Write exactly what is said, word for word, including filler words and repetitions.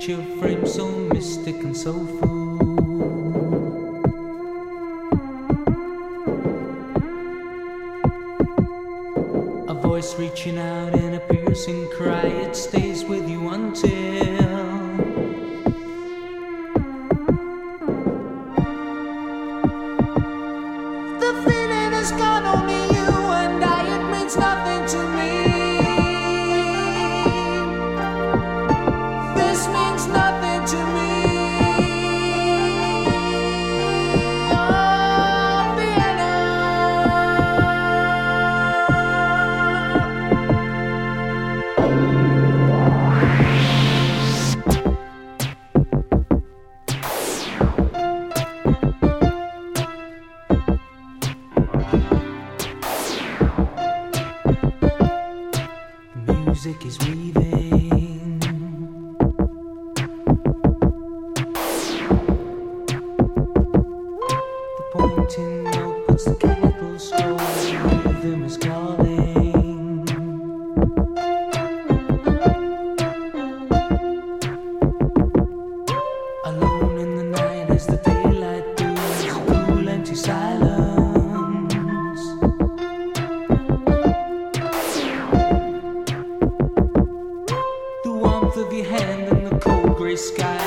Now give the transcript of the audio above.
picture frame so mystic and soulful. A voice reaching out in a piercing cry, it stays with you until the feeling is gone, only you and I, it means nothing to me. This means nothing to me. Oh, Vienna. Music is weaving, the pointing note puts the capital stroke, the rhythm is calling. Alone in the night as the daylight builds, a cool empty silence. The warmth of your hand in the cold grey sky.